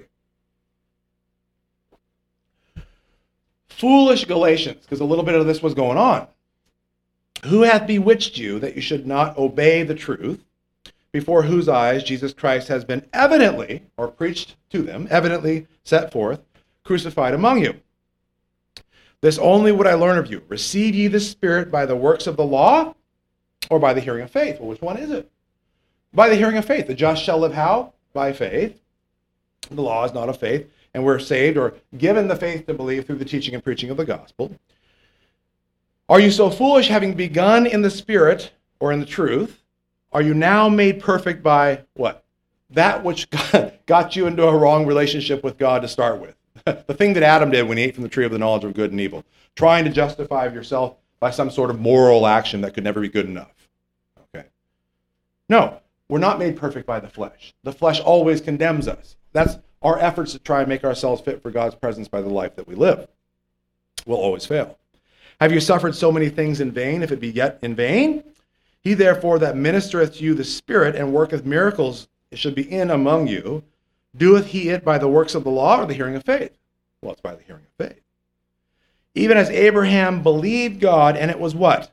Foolish Galatians, because a little bit of this was going on. Who hath bewitched you that you should not obey the truth, before whose eyes Jesus Christ has been evidently, or preached to them, evidently set forth, crucified among you? This only would I learn of you. Receive ye the Spirit by the works of the law, or by the hearing of faith? Well, which one is it? By the hearing of faith. The just shall live how? By faith. The law is not of faith, and we're saved or given the faith to believe through the teaching and preaching of the gospel. Are you so foolish, having begun in the Spirit, or in the truth, are you now made perfect by what? That which got you into a wrong relationship with God to start with. The thing that Adam did when he ate from the tree of the knowledge of good and evil. Trying to justify yourself by some sort of moral action that could never be good enough. Okay. No, we're not made perfect by the flesh. The flesh always condemns us. That's our efforts to try and make ourselves fit for God's presence by the life that we live. Will always fail. Have you suffered so many things in vain, if it be yet in vain? He therefore that ministereth to you the Spirit and worketh miracles should be in among you, doeth he it by the works of the law or the hearing of faith? Well, it's by the hearing of faith. Even as Abraham believed God, and it was what?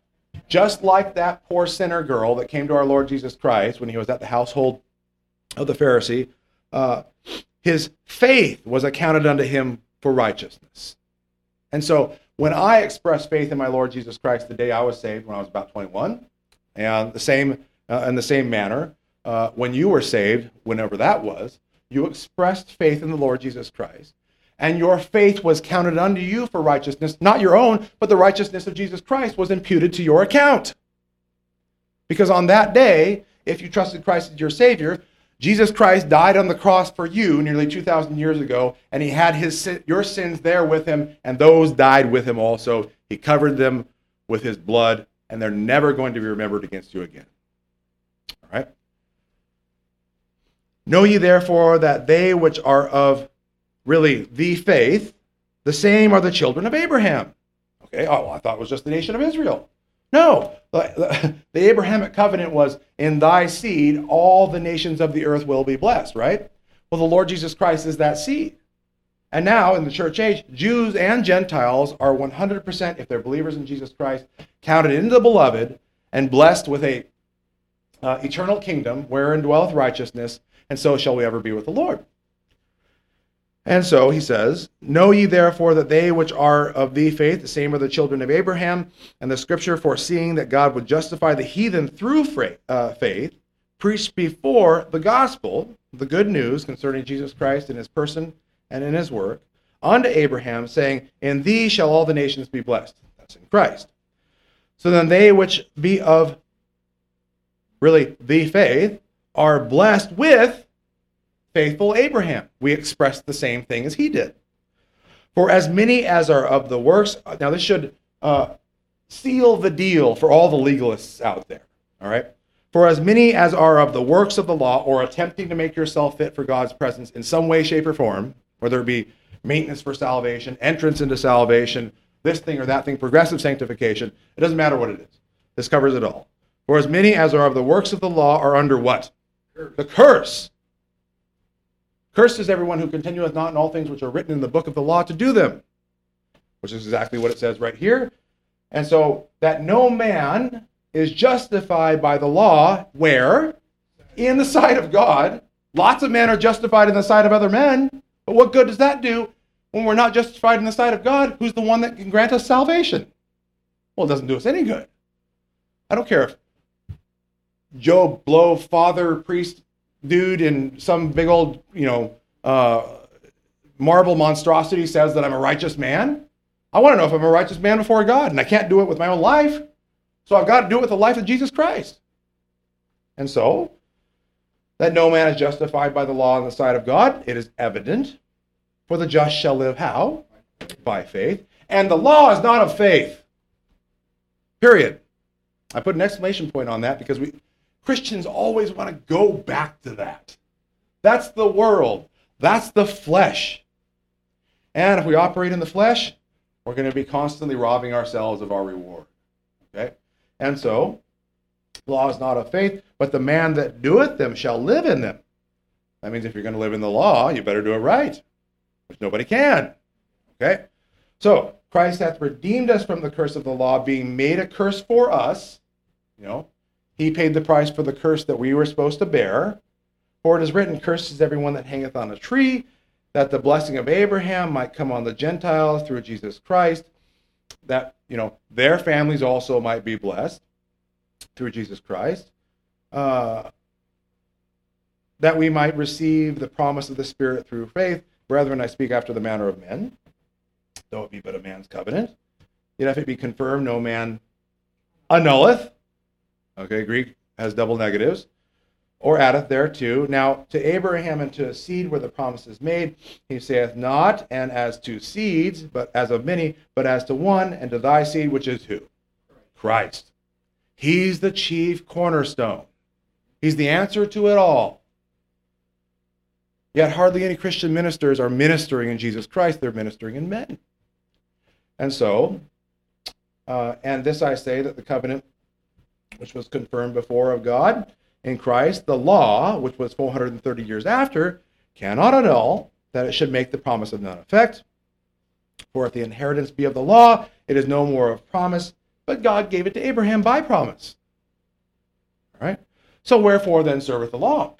Just like that poor sinner girl that came to our Lord Jesus Christ when he was at the household of the Pharisee, uh, his faith was accounted unto him for righteousness. And so when I expressed faith in my Lord Jesus Christ the day I was saved, when I was about twenty-one, and the same uh, in the same manner, uh, when you were saved, whenever that was, you expressed faith in the Lord Jesus Christ, and your faith was counted unto you for righteousness, not your own, but the righteousness of Jesus Christ was imputed to your account. Because on that day, if you trusted Christ as your Savior, Jesus Christ died on the cross for you nearly two thousand years ago, and he had his your sins there with him, and those died with him also. He covered them with his blood, and they're never going to be remembered against you again. All right? Know ye therefore that they which are of really the faith, the same are the children of Abraham. Okay, oh, well, I thought it was just the nation of Israel. No, the, the Abrahamic covenant was, in thy seed, all the nations of the earth will be blessed, right? Well, the Lord Jesus Christ is that seed. And now, in the church age, Jews and Gentiles are one hundred percent, if they're believers in Jesus Christ, counted into the beloved and blessed with a uh, eternal kingdom wherein dwelleth righteousness, and so shall we ever be with the Lord. And so he says, know ye therefore that they which are of the faith, the same are the children of Abraham, and the scripture foreseeing that God would justify the heathen through uh, faith, preached before the gospel, the good news concerning Jesus Christ in his person and in his work, unto Abraham, saying, in thee shall all the nations be blessed. That's in Christ. So then they which be of really the faith are blessed with faithful Abraham. We express the same thing as he did. For as many as are of the works, now this should uh, seal the deal for all the legalists out there, all right? For as many as are of the works of the law, or attempting to make yourself fit for God's presence in some way, shape, or form, whether it be maintenance for salvation, entrance into salvation, this thing or that thing, progressive sanctification, it doesn't matter what it is. This covers it all. For as many as are of the works of the law are under what? Curse. The curse. Cursed is everyone who continueth not in all things which are written in the book of the law to do them, which is exactly what it says right here. And so that no man is justified by the law, where? In the sight of God. Lots of men are justified in the sight of other men, but what good does that do when we're not justified in the sight of God, who's the one that can grant us salvation? Well, it doesn't do us any good. I don't care if Joe Blow, father, priest, dude in some big old, you know, uh, marble monstrosity says that I'm a righteous man. I want to know if I'm a righteous man before God, and I can't do it with my own life. So I've got to do it with the life of Jesus Christ. And so, that no man is justified by the law in the sight of God, it is evident. For the just shall live how? By faith. And the law is not of faith. Period. I put an exclamation point on that because we Christians always want to go back to that. That's the world. That's the flesh. And if we operate in the flesh, we're going to be constantly robbing ourselves of our reward. Okay? And so, law is not of faith, but the man that doeth them shall live in them. That means if you're going to live in the law, you better do it right, which nobody can. Okay? So, Christ hath redeemed us from the curse of the law, being made a curse for us. You know, he paid the price for the curse that we were supposed to bear. For it is written, cursed is everyone that hangeth on a tree, that the blessing of Abraham might come on the Gentiles through Jesus Christ, that, you know, their families also might be blessed through Jesus Christ, uh, that we might receive the promise of the Spirit through faith. Brethren, I speak after the manner of men, though it be but a man's covenant. Yet if it be confirmed, no man annulleth. Okay, Greek has double negatives. Or addeth thereto. Now, to Abraham and to a seed where the promise is made, he saith not, and as to seeds, but as of many, but as to one, and to thy seed, which is who? Christ. He's the chief cornerstone. He's the answer to it all. Yet hardly any Christian ministers are ministering in Jesus Christ. They're ministering in men. And so, uh, and this I say, that the covenant which was confirmed before of God in Christ, the law, which was four hundred thirty years after, cannot annul, that it should make the promise of none effect. For if the inheritance be of the law, it is no more of promise, but God gave it to Abraham by promise. All right? So wherefore then serveth the law?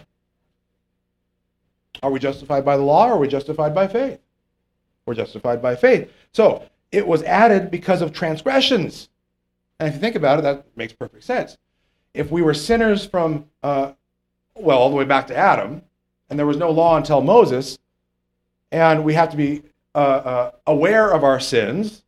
Are we justified by the law, or are we justified by faith? We're justified by faith. So it was added because of transgressions. And if you think about it, that makes perfect sense. If we were sinners from, uh, well, all the way back to Adam, and there was no law until Moses, and we have to be uh, uh, aware of our sins,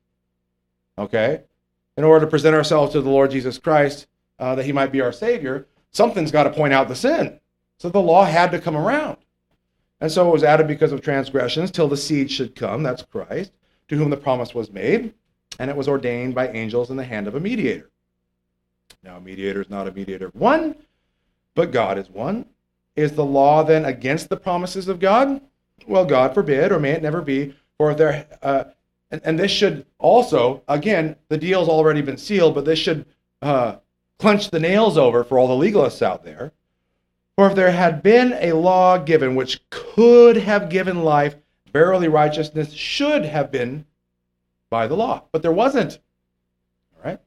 okay, in order to present ourselves to the Lord Jesus Christ, uh, that he might be our Savior, something's got to point out the sin. So the law had to come around. And so it was added because of transgressions till the seed should come, that's Christ, to whom the promise was made, and it was ordained by angels in the hand of a mediator. Now, a mediator is not a mediator of one, but God is one. Is the law then against the promises of God? Well, God forbid, or may it never be, for if there, uh, and, and this should also, again, the deal's already been sealed, but this should uh, clench the nails over for all the legalists out there. For if there had been a law given which could have given life, verily righteousness should have been by the law. But there wasn't. All right?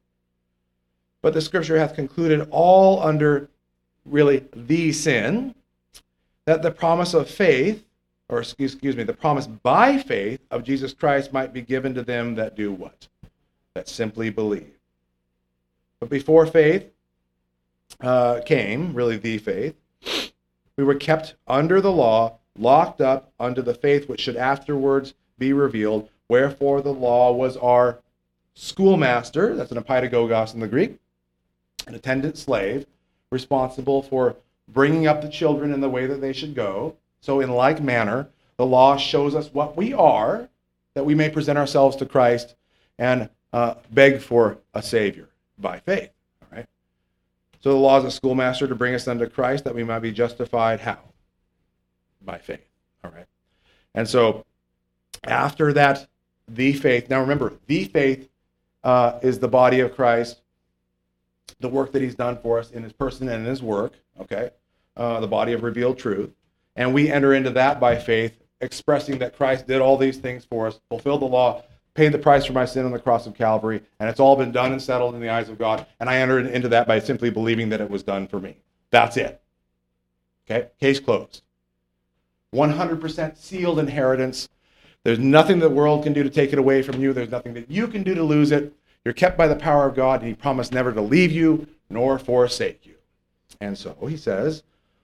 But the scripture hath concluded all under really the sin, that the promise of faith, or excuse, excuse me, the promise by faith of Jesus Christ might be given to them that do what? That simply believe. But before faith uh, came, really the faith, we were kept under the law, locked up under the faith which should afterwards be revealed. Wherefore the law was our schoolmaster, that's an epaidagogos in the Greek, an attendant slave, responsible for bringing up the children in the way that they should go. So in like manner, the law shows us what we are, that we may present ourselves to Christ and uh, beg for a Savior by faith. All right. So the law is a schoolmaster to bring us unto Christ, that we might be justified how? By faith. All right. And so after that, the faith. Now remember, the faith uh, is the body of Christ, the work that he's done for us in his person and in his work, okay? Uh, the body of revealed truth. And we enter into that by faith, expressing that Christ did all these things for us, fulfilled the law, paid the price for my sin on the cross of Calvary, and it's all been done and settled in the eyes of God. And I entered into that by simply believing that it was done for me. That's it. Okay? Case closed. one hundred percent sealed inheritance. There's nothing the world can do to take it away from you. There's nothing that you can do to lose it. You're kept by the power of God, and he promised never to leave you nor forsake you. And so he says,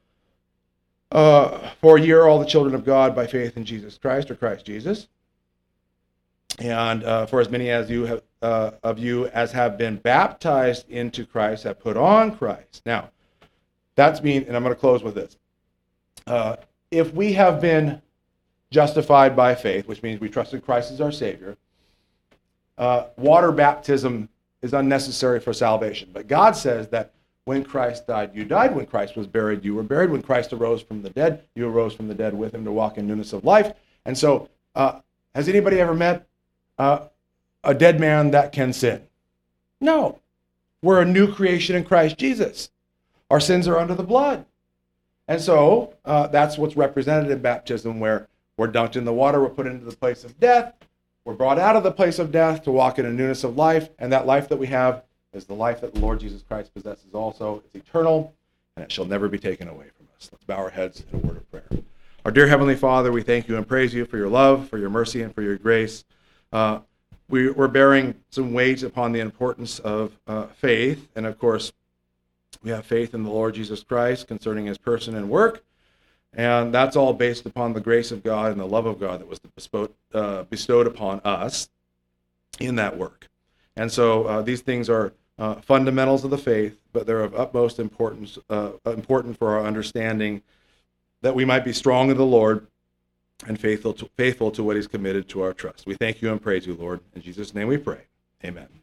uh, for ye are all the children of God by faith in Jesus Christ, or Christ Jesus. And uh, for as many as you have, uh, of you as have been baptized into Christ have put on Christ. Now, that's mean, and I'm going to close with this. Uh, if we have been justified by faith, which means we trusted Christ as our Savior, uh, water baptism is unnecessary for salvation. But God says that when Christ died, you died. When Christ was buried, you were buried. When Christ arose from the dead, you arose from the dead with him to walk in newness of life. And so, uh, has anybody ever met uh, a dead man that can sin? No. We're a new creation in Christ Jesus. Our sins are under the blood. And so, uh, that's what's represented in baptism, where we're dunked in the water, we're put into the place of death, we're brought out of the place of death to walk in a newness of life, and that life that we have is the life that the Lord Jesus Christ possesses also. It's eternal, and it shall never be taken away from us. Let's bow our heads in a word of prayer. Our dear Heavenly Father, we thank you and praise you for your love, for your mercy, and for your grace. Uh, we, we're bearing some weight upon the importance of uh, faith, and of course, we have faith in the Lord Jesus Christ concerning his person and work. And that's all based upon the grace of God and the love of God that was bestowed, uh, bestowed upon us in that work. And so uh, these things are uh, fundamentals of the faith, but they're of utmost importance, uh, important for our understanding that we might be strong in the Lord and faithful to, faithful to what he's committed to our trust. We thank you and praise you, Lord. In Jesus' name we pray. Amen.